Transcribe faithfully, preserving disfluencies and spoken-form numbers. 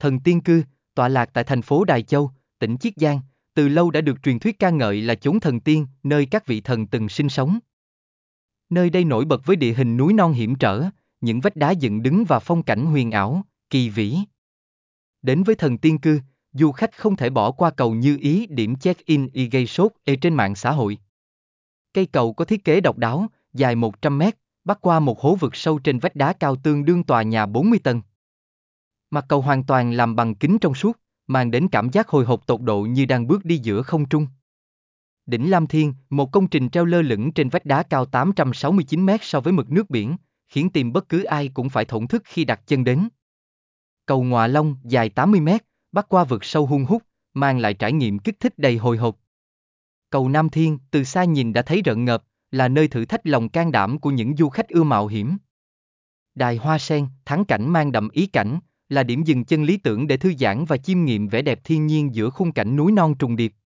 Thần Tiên Cư, tọa lạc tại thành phố Đài Châu, tỉnh Chiết Giang, từ lâu đã được truyền thuyết ca ngợi là chốn thần tiên, nơi các vị thần từng sinh sống. Nơi đây nổi bật với địa hình núi non hiểm trở, những vách đá dựng đứng và phong cảnh huyền ảo, kỳ vĩ. Đến với Thần Tiên Cư, du khách không thể bỏ qua cầu Như Ý, điểm check-in y gây sốt ê trên mạng xã hội. Cây cầu có thiết kế độc đáo, dài một trăm mét, bắc qua một hố vực sâu trên vách đá cao tương đương tòa nhà bốn mươi tầng. Mặt cầu hoàn toàn làm bằng kính trong suốt, mang đến cảm giác hồi hộp tột độ như đang bước đi giữa không trung. Đỉnh Lam Thiên, một công trình treo lơ lửng trên vách đá cao tám trăm sáu mươi chín mét so với mực nước biển, khiến tìm bất cứ ai cũng phải thổn thức khi đặt chân đến. Cầu Ngọa Long, dài tám mươi mét, bắc qua vực sâu hun hút, mang lại trải nghiệm kích thích đầy hồi hộp. Cầu Nam Thiên, từ xa nhìn đã thấy rợn ngợp, là nơi thử thách lòng can đảm của những du khách ưa mạo hiểm. Đài Hoa Sen, thắng cảnh mang đậm ý cảnh, là điểm dừng chân lý tưởng để thư giãn và chiêm nghiệm vẻ đẹp thiên nhiên giữa khung cảnh núi non trùng điệp.